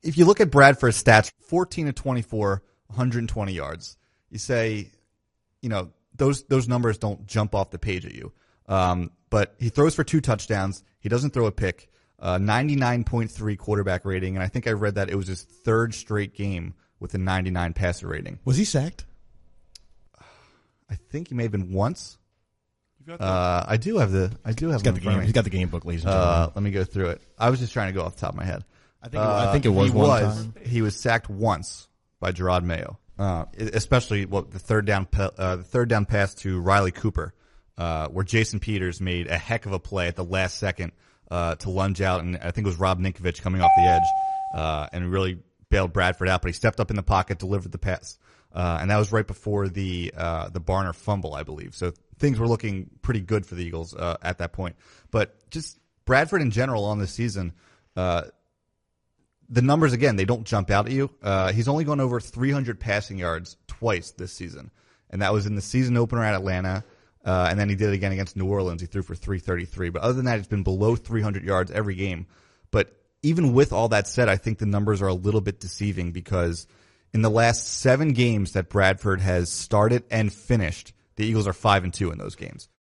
if you look at Bradford's stats, 14 to 24, 120 yards, you say, those numbers don't jump off the page at you. But he throws for 2 touchdowns. He doesn't throw a pick. 99.3 quarterback rating, and I think I read that it was his 3rd straight game with a 99 passer rating. Was he sacked? I think he may have been once. I do have the. He's got the game. He's got the game book, ladies and gentlemen. Let me go through it. I was just trying to go off the top of my head. I think it was one time. He was sacked once by Gerard Mayo, especially the third down pass to Riley Cooper, where Jason Peters made a heck of a play at the last second to lunge out, and I think it was Rob Ninkovich coming off the edge, and really bailed Bradford out. But he stepped up in the pocket, delivered the pass, and that was right before the Barner fumble, I believe. So things were looking pretty good for the Eagles at that point. But just Bradford in general on this season, the numbers, again, they don't jump out at you. He's only gone over 300 passing yards twice this season, and that was in the season opener at Atlanta, and then he did it again against New Orleans. He threw for 333. But other than that, it's been below 300 yards every game. But even with all that said, I think the numbers are a little bit deceiving because in the last 7 games that Bradford has started and finished, the Eagles are 5-2 in those games.